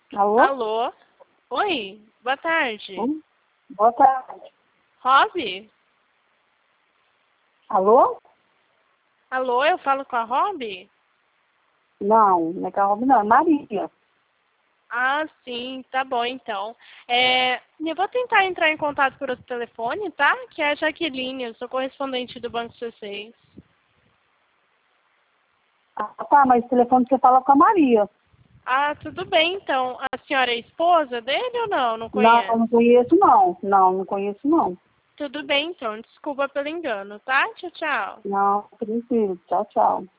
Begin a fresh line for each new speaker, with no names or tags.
Alô?
Alô? Oi, boa tarde.
Boa tarde.
Rob?
Alô?
Alô, eu falo com a Rob?
Não é Carol, não, é Maria.
Ah, sim, tá bom então. Eu vou tentar entrar em contato por outro telefone, tá? Que é a Jaqueline, eu sou correspondente do Banco C6.
Ah, tá, mas o telefone você fala com a Maria.
Ah, tudo bem então. A senhora é esposa dele ou não? Não
Não,
conhece?
não conheço não. Não conheço não.
Tudo bem então, desculpa pelo engano, tá? Tchau, tchau.
Não, tranquilo. Tchau, tchau.